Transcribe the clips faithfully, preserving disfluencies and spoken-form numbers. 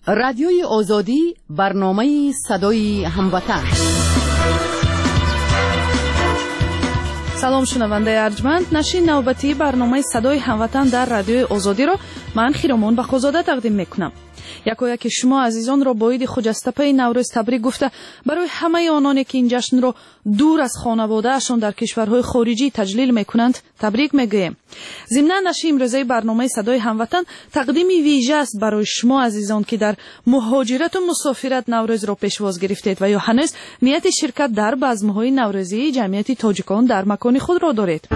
رادیوی آزادی، برنامه صدای هموطن. سلام شنونده ارجمند، نشین نوبتی برنامه صدای هموطن در رادیوی آزادی را من خیرمان بخوزاده تقدیم میکنم. یکایک شما عزیزان را با عید خجسته نوروز تبریک گفته برای همه آنانی که این جشن را دور از خانواده‌شان در کشورهای خارجی تجلیل میکنند تبریک میگویم. ضمن نشر امروزه برنامه صدای هموطن تقدیم ویژه است برای شما عزیزان که در مهاجرت و مسافرت نوروز را پیشواز گرفتید و یا هنوز نیت شرکت در بزم‌های نوروزی جمعیت تاجیکان در مکان خود را دارید.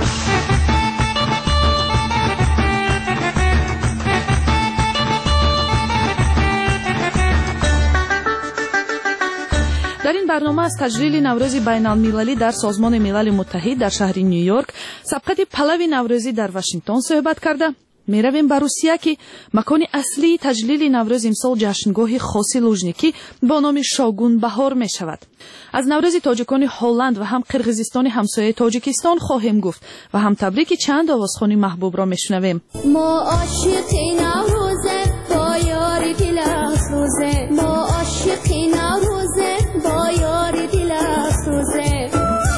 در این برنامه از تجلیل نوروز بین المللی در سازمان ملل متحد در شهر نیویورک، سبقت پلو نوروزی در واشنگتن صحبت کرده. می رویم به روسیه که مکان اصلی تجلیل نوروز امسال جشنگاه خاص لوژنیکی با نام شاگون بهار می شود. از نوروز تاجیکان هلند و هم قرقیزستان همسایه تاجیکستان خواهیم گفت و هم تبریک چند آوازخوانی محبوب را می شنویم. ما عاشقی نوروزه با یاری دل افروزه، ما عاشقی نوروزه با یاری دل افروزه.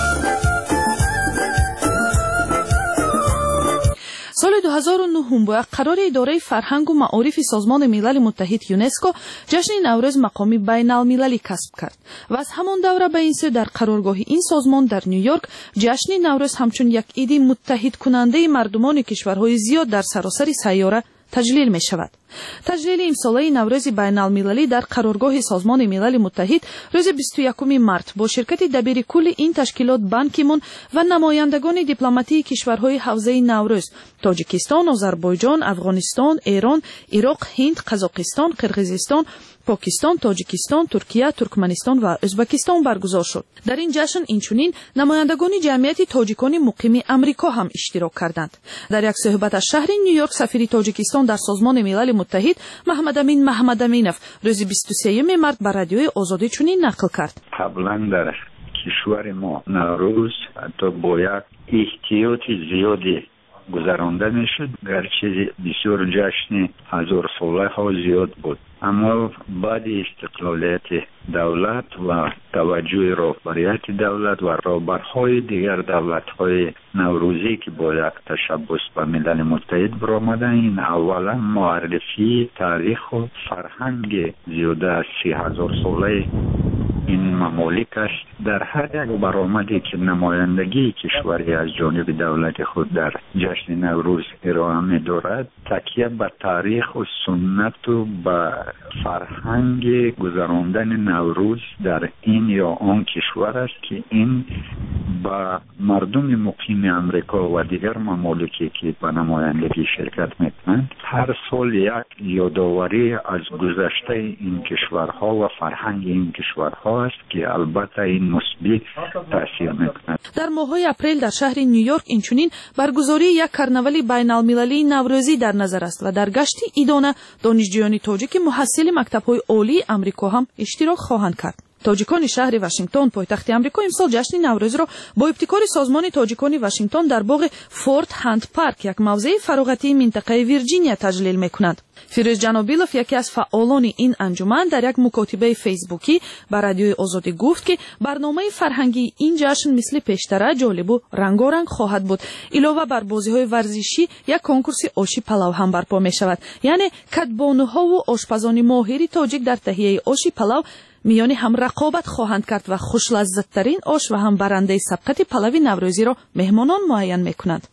سال دو هزار و نه با قرار اداره فرهنگ و معارف سازمان ملل متحد یونسکو جشن نوروز مقامی بین المللی کسب کرد و از همان دوره به این سو در قرارگاه این سازمان در نیویورک جشن نوروز همچون یک عید متحد کننده مردمان کشورهای زیاد در سراسر سیاره تجلیل می شود. تجلیل امساله نوروز بین المللی در قرارگاه سازمان ملل متحد روز بیست و یکم مارس با شرکت دبیر کل این تشکیلات بان کی مون و نمایندگان دیپلماتی کشورهای حوزه نوروز تاجیکستان، آذربایجان، افغانستان، ایران، عراق، هند، قزاقستان، قرقیزستان، پاکستان، تاجیکستان، ترکیه، ترکمنستان و ازبکستان برگزار شد. در این جشن اینچنین نمایندگان جمعیت تاجیکان مقیم امریکا هم اشتراک کردند. در یک صحبت از شهر نیویورک سفیر تاجیکستان در سازمان ملل متحد محمد امین محمد امینов روز بیست و سوم مارس بر رادیوی آزادی چنین نقل کرد. قبلا در کشور ما نوروز تا باید احتیاط زیادی گذرانده میشد، گرچه بسیار جشن هزار ساله ها زیاد بود، اما بعد استقلالیت دولت و توجه رهبریت دولت و رهبرهای دیگر دولت‌های نوروزی که با یک تشبث به ملل متحد برآمدن، این اولا معرفی تاریخ و فرهنگ زیاده از سی هزار ساله این ممالک است. در هر یک برآمدی که نمایندگی کشوری از جانب دولت خود در جشن نوروز ارائه می‌دارد، تکیه به تاریخ و سنت و به فرهنگ گذراندن نوروز در این یا آن کشور است که این با مردم مقیم امریکا و دیگر ممالکی که به نمایندگی شرکت میکنند هر سال یک یادآوری از گذشته این کشورها و فرهنگ این کشورها است که البته این مثبت تاثیر میکند. در ماه‌های اپریل در شهر نیویورک اینچنین برگزاری یک کرنوالی بین المللی نوروزی در نظر است و در گشت ایدانه دانشجویان تاجیک محصل مکتب‌های عالی امریکا هم اشتراک خواهند کرد. تاجیکان شهر واشنگتن پایتخت امریکا امسال جشن نوروز را با ابتکار سازمان تاجیکان واشنگتن در باغ فورت هند پارک، یک موضع فراغتی منطقه ویرجینیا تجلیل می‌کند. فیروز جنابیلوف یکی از فعالان این انجمن در یک مکاتبه فیسبوکی با رادیوی آزادی گفت که برنامه فرهنگی این جشن مثل پیشتر جالب و رنگارنگ خواهد بود. علاوه بر بازی‌های ورزشی یک کنکورس آشی پلو هم برپا می‌شود، یعنی کدبانوها و آشپزان ماهر تاجیک در تهیه آشی پلو میانی هم رقابت خواهند کرد و خوش لذت‌ترین آش و هم برنده سبقت پلو نوروزی را مهمانان معین می‌کنند.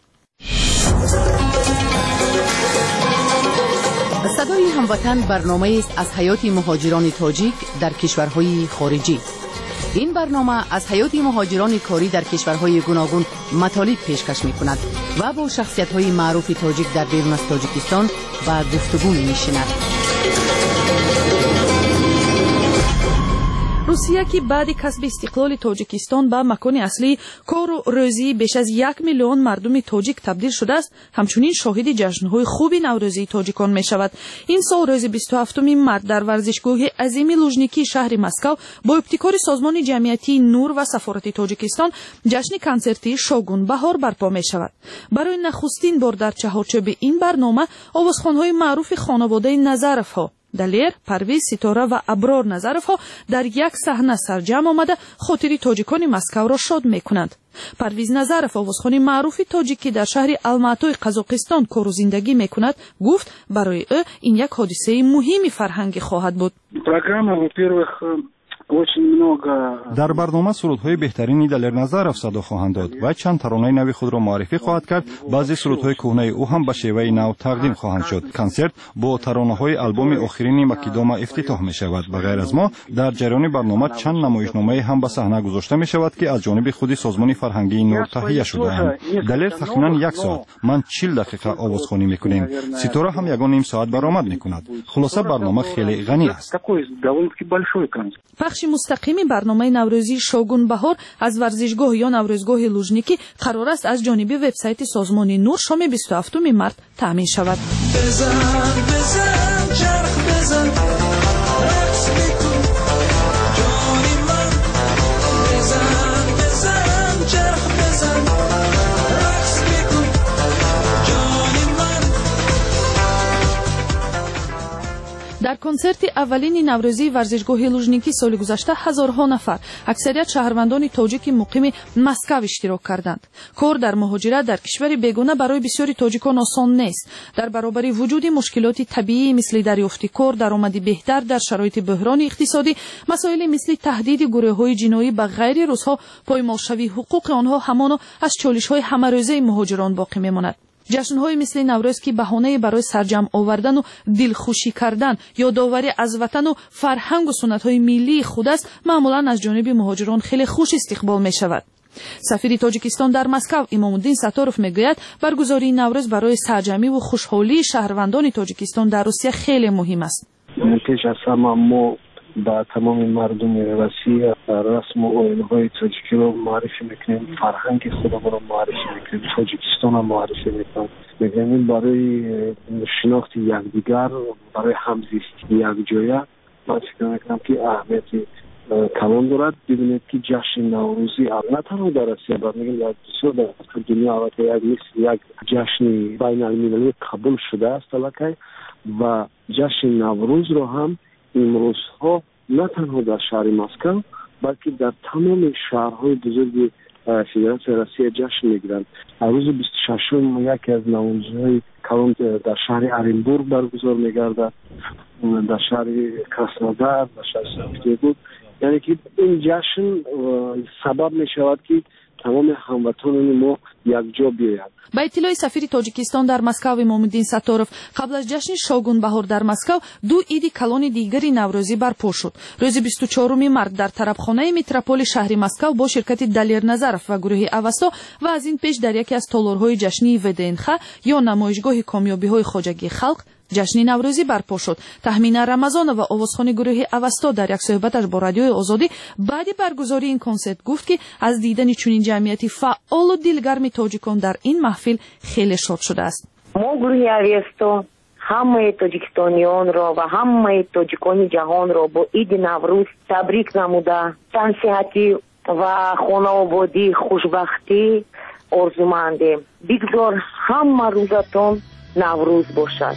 صدای هموطن برنامه است از حیات مهاجران تاجیک در کشورهای خارجی. این برنامه از حیات مهاجران کاری در کشورهای گوناگون مطالب پیشکش می‌کند و با شخصیت‌های معروف تاجیک در بیرون از تاجیکستان با گفتگو می‌نشیند. روسیه که بعد کسب استقلال تاجیکستان به مکان اصلی کار و روزی بیش از یک میلیون مردم تاجیک تبدیل شده است، همچنین شاهد جشن‌های خوب نوروزی تاجیکان می شود. این سال روز بیست و هفتم مارس در ورزشگاه عظیم لوژنیکی شهر مسکو با ابتکار سازمان جمعیتی نور و سفارت تاجیکستان جشن کنسرتی شاگون بهار برپا می شود. برای نخستین بار در چهارچوب این برنامه آوازخوان‌های معروف خانواده نظرف‌ها далер, парвиз, ситора ва аброр назаровҳо дар як саҳна сарҷамъ омада хотири тоҷикони Москавро шод мекунанд. парвиз назаров, овозхони маъруфи тоҷик ки дар шаҳри Алматои Қазоқистон кору зиндагӣ мекунад, гуфт барои ӯ ин як ҳодисаи муҳими фарҳангӣ хоҳад буд. Программа, во-первых, очень много. дар барнома сурудҳои беҳтарини Далер Назаров садо хоҳанд дод ва чанд таронаи нави худро муаррифӣ хоҳад кард. баъзе сурудҳои кӯҳнаи ӯ ҳам ба шеваи нав тақдим хоҳанд шуд. консерт бо таронаҳои албоми охирини Макидома ифтитоҳ мешавад. ба ғайр аз мо дар ҷараёни барнома чанд намоишномае ҳам ба саҳна гузошта мешавад ки аз ҷониби худи созмони фарҳангии нур таҳия шудаанд. Далер тахминан як соат, ман чил дақиқа овозхонӣ мекунем. ситора ҳам ягон ним соат баромад мекунад. хулоса барнома хеле ғанӣ аст. пахши мустақими барномаи наврӯзии Шогун Баҳор аз варзишгоҳ ё наврӯзгоҳи лужникӣ қарор аст аз ҷониби вебсайти созмони нур шоми бисту ҳафтуми март таъмин шавад. дар консерти аввалини наврӯзии варзишгоҳи лужникӣ соли гузашта ҳазорҳо нафар, аксарият шаҳрвандони тоҷики муқими Москав иштирок карданд. кор дар муҳоҷират дар кишвари бегона барои бисёри тоҷикон осон нест. дар баробари вуҷуди мушкилоти табиӣ мисли дарёфти кор, даромади беҳтар дар шароити буҳрони иқтисодӣ, масоили мисли таҳдиди гурӯҳҳои ҷиноӣ ба ғайри рӯзҳо, поймолшавии ҳуқуқи онҳо ҳамоно аз чолишҳои ҳамарӯзаи муҳоҷирон боқӣ мемонад. ҷашнҳои мисли наврӯз ки баҳонаи барои сарҷамъ овардану дилхушӣ кардан, ёдоварӣ аз ватану фарҳангу суннатҳои миллии худ аст, маъмулан аз ҷониби муҳоҷирон хеле хуш истиқбол мешавад. сафири тоҷикистон дар Москав Имомуддин Сатторов мегӯяд, баргузории наврӯз барои сарҷамъиву хушҳолии шаҳрвандони Тоҷикистон дар Русия хеле муҳим аст. пеш аз ҳама мо ба тамоми мардуми Россия расму оинҳои тоҷикиро муаррифӣ мекунем, фарҳанги худамонро муаррифӣ мекунем, Тоҷикистонро муаррифӣ мекунем. мегӯем барои шинохти якдигар, барои ҳамзисти якҷоя ман фикр мекунам ки аҳамияти калон дорад. бибинед ки ҷашни наврӯзӣ на танҳо дар Россия, балки мегӯем дар бисёр дар дунё албатта як мисли як ҷашни байналмилалӣ қабул шудааст аллакай ва ҷашни наврӯзро ҳам имрӯзҳо на танҳо дар шаҳри Москав, балки дар тамоми шаҳрҳои бузурги Федератсияи Россия ҷашн мегиранд. рӯзи бисту шашум яке аз наврӯзҳои калон дар шаҳри Оренбург баргузор мегардад, дар шаҳри Краснодар, дар шаҳри Санкт-Петербург. яъне ки ин ҷашн сабаб мешавад ки тамоми ҳамватонони мо якҷо биёянд. ба иттилои сафири Тоҷикистон дар Москав Имомуддин Сатторов, қабл аз ҷашни Шогун Баҳор дар Москав ду иди калони дигари наврӯзӣ барпо шуд. рӯзи бисту чоруми март дар тарабхонаи метрополи шаҳри Москав бо ширкати Далер Назаров ва гурӯҳи Авасто ва аз ин пеш дар яке аз толорҳои ҷашнии ВДНХ ё намоишгоҳи комёбиҳои хоҷагии халқ ҷашни наврӯзӣ барпо шуд. Таҳмина Рамазонова, овозхони гурӯҳи Авасто, дар як суҳбаташ бо радиои Озодӣ баъди баргузории ин консерт гуфт ки аз дидани чунин ҷамъияти фаъолу дилгарми тоҷикон дар ин маҳфил хеле шод шудааст. мо гурӯҳи Авасто ҳамаи тоҷикистонионро ва ҳамаи тоҷикони ҷаҳонро бо иди Наврӯз табрик намуда, тансиҳатӣ ва хонаободӣ, хушбахтӣ орзумандем. бигзор ҳама рӯзатон Наврӯз бошад.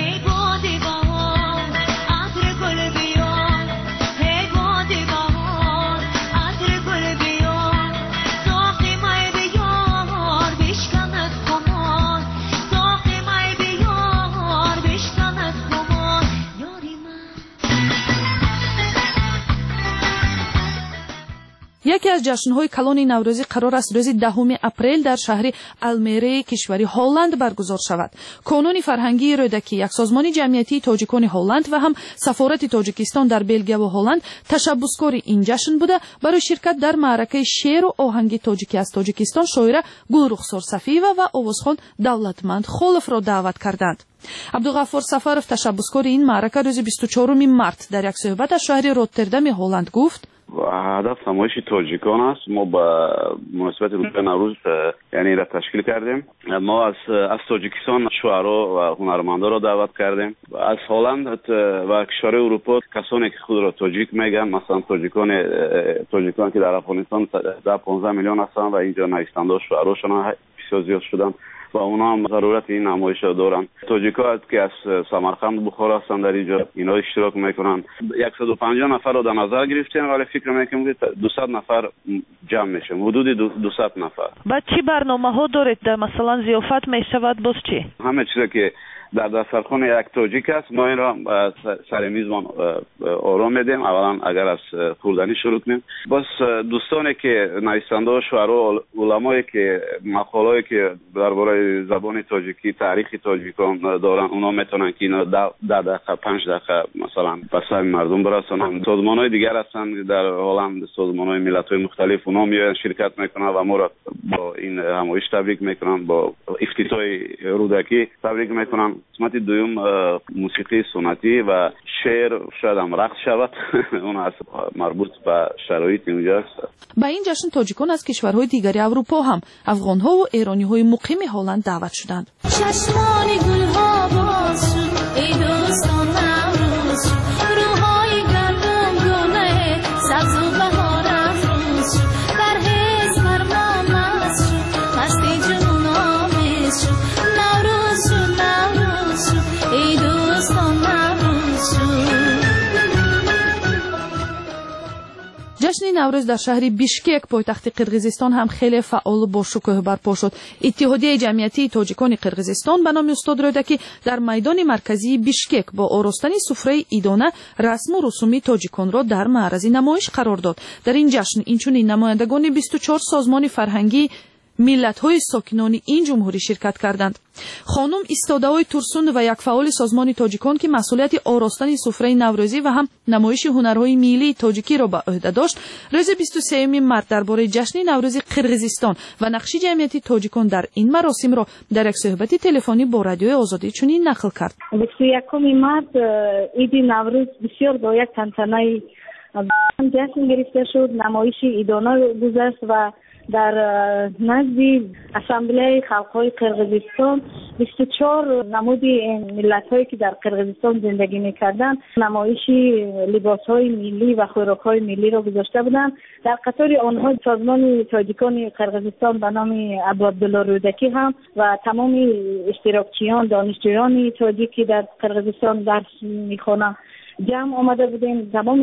яке аз ҷашнҳои калони наврӯзӣ қарор аст рӯзи даҳуми апрел дар шаҳри Алмереи кишвари Ҳолланд баргузор шавад. Конуни фарҳангии рӯдакӣ, як созмони ҷамъиятии тоҷикони Ҳолланд ва ҳам сафорати Тоҷикистон дар Белгия ва Ҳолланд ташаббускори ин ҷашн буда, барои ширкат дар маъракаи шеъру оҳанги тоҷикӣ аз Тоҷикистон шоира Гулрухсор Сафиева ва овозхон Давлатманд Холовро даъват карданд. Абдуғаффор Сафаров, ташаббускори ин маърака, рӯзи бисту чоруми март дар як суҳбат аз шаҳри Роттердами Ҳолланд гуфт: هدف نمایش تاجیکان است. ما با مناسبت روز نوروز یعنی را تشکیل کردیم. ما از از تاجیکستان شاعرها و هنرمندان را دعوت کردیم. از هلند و کشورهای اروپا کسانی که خود را تاجیک میگن، مثلا تاجیکان تاجیکان که در افغانستان ده پانزده میلیون هستند و اینجا نویسنده و شاعراشون بسیار زیاد شدن. و اونا هم ضرورت این نمایش را دارن. تاجیک‌ها که از سمرقند بخارا هستن در اینجا اینا اشتراک میکنن. صد و پنجاه نفر رو در نظر گرفتیم ولی فکر میکنم که دویست نفر جمع میشه، حدود دویست نفر. بعد چی برنامه‌ها دارید؟ در مثلا ضیافت میشود باز چی؟ همه چیزی که در دسترخوان یک تاجیک است ما این را سر میزبان آرام میدیم. اولا اگر از خوردنی شروع کنیم، باز دوستانی که نویسنده و شعرا علمایی که مقاله‌ای که درباره زبان تاجیکی تاریخ تاجیکان دارن اونا میتونن که اینا ده دقیقه پنج دقیقه مثلا به مردم برسونن. سازمان‌های دیگر هستن در هلند، سازمان‌های ملت‌های مختلف، اونا میان شرکت میکنن و ما را با این همایش تبریک میکنن، با افتتاح رودکی تبریک میکنن. قسمت دوم موسیقی سنتی و شعر شاید هم رقص شود اون از مربوط به شرایط اونجاست. با این جشن تاجیکان از کشورهای دیگری اروپا هم افغان‌ها و ایرانی‌های مقیم هلند دعوت شدند. چشمان گل‌ها باز شد ای دوستان نوروز شد، روهای گندم گونه سبز و بهار افروز شد، در حس فرمان مست شد، مستی جنون آمیز شد، نوروز شد نوروز شد ای دوستان نوروز شد. جشن نوروز در شهر بیشکک پایتخت قرقیزستان هم خیلی فعال و با شکوه برپا شد. اتحادیه جمعیتی تاجیکان قرقیزستان به نام استاد رودکی در میدان مرکزی بیشکک با آراستن سفره ایدانه رسم و رسوم تاجیکان را در معرض نمایش قرار داد. در این جشن اینچنین نمایندگان بیست و چهار سازمان فرهنگی ملت‌های ساکنان این جمهوری شرکت کردند. خانم استاده‌های ترسون و یک فعال سازمان تاجیکان که مسئولیت آراستن سفره نوروزی و هم نمایش هنرهای ملی تاجیکی را به عهده داشت، روز بیست و سوم مارس درباره جشن نوروز قرقیزستان و نقش جمعیت تاجیکان در این مراسم را در یک صحبت تلفنی با رادیو آزادی چنین نقل کرد. بیست و یکم مارس عید نوروز بسیار با یک تنتنه جشن گرفته شد. نمایش ایدانه گذشت و در نزد اسامبله خلق‌های قرقیزستان بیست و چهار نمود ملت‌هایی که در قرقیزستان زندگی می‌کردند نمایش لباس‌های ملی و خوراک‌های ملی را گذاشته بودند. در قطار آنها سازمان تاجیکان قرقیزستان به نام ابو عبدالله رودکی هم و تمام اشتراکچیان دانشجویان تاجیکی در قرقیزستان درس می‌خوانند جمع آمده بودیم. تمام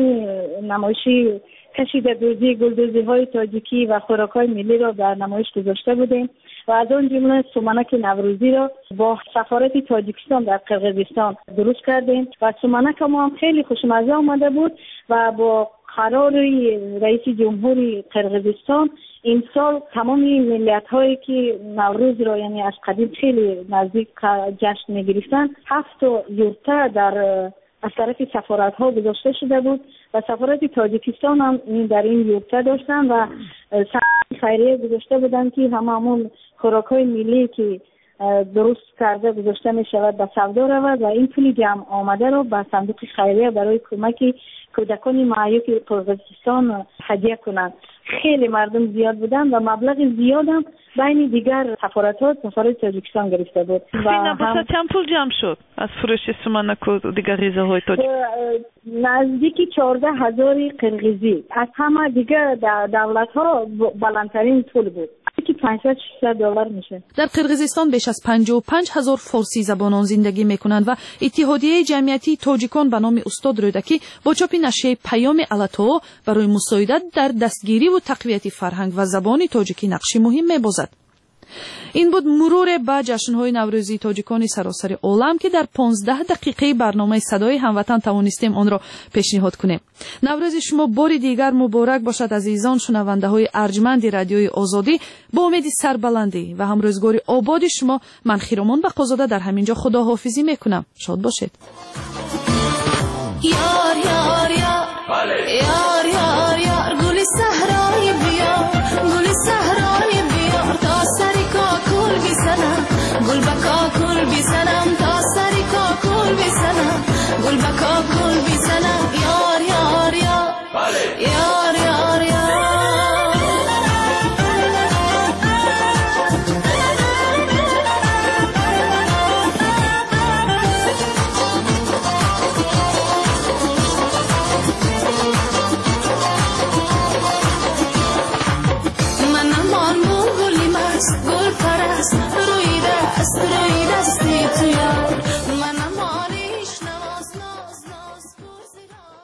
نمایشی کشیده دوزی گلدوزی های تاجیکی و خوراک های ملی را در نمایش گذاشته بودیم و از آن جمله سومنک نوروزی را با سفارت تاجیکستان در قرقیزستان درست کردیم و سومنک ما هم خیلی خوشمزه آمده بود و با قرار رئیس جمهور قرقیزستان این سال تمام ملت هایی که نوروز را یعنی از قدیم خیلی نزدیک جشن می گرفتن هفت یورته در از طرف سفارت ها گذاشته شده بود و سفارت تاجیکستان هم در این یورته داشتن و خیریه گذاشته بودن که همه همون خوراک های ملی که درست کرده گذاشته می شود به سودا رود و این پول جمع آمده رو به صندوق خیریه برای کمک کودکان معیوب قرقیزستان هدیه کنند. خیلی مردم زیاد بودن و مبلغ زیاد هم بین دیگر سفارت ها سفارت تاجیکستان گرفته بود. و هم چند پول جمع شد از فروش سومنک و دیگر غذاهای تاجیک؟ نزدیکی چهارده هزار قرقیزی. از همه دیگر دولت ها بلندترین پول بود که پانصد ششصد دلار میشه. در قرقیزستان بیش از پنجاه و پنج هزار فارسی زبانان زندگی میکنند و اتحادیه جمعیتی تاجیکان به نام استاد رودکی با چاپ نشریه پیام الاتو برای مساعدت در دستگیری و تقویت فرهنگ و زبان تاجیکی نقشی مهم میبازد. این بود مرور به جشن‌های نوروزی تاجیکان سراسر عالم که در پانزده دقیقه برنامه صدای هموطن توانستیم آن را پیشنهاد کنیم. نوروز شما بار دیگر مبارک باشد عزیزان شنونده‌های ارجمند رادیوی آزادی. با امید سربلندی و هم روزگاری آباد شما من خیرمان بقازاده در همینجا خداحافظی میکنم. شاد باشید.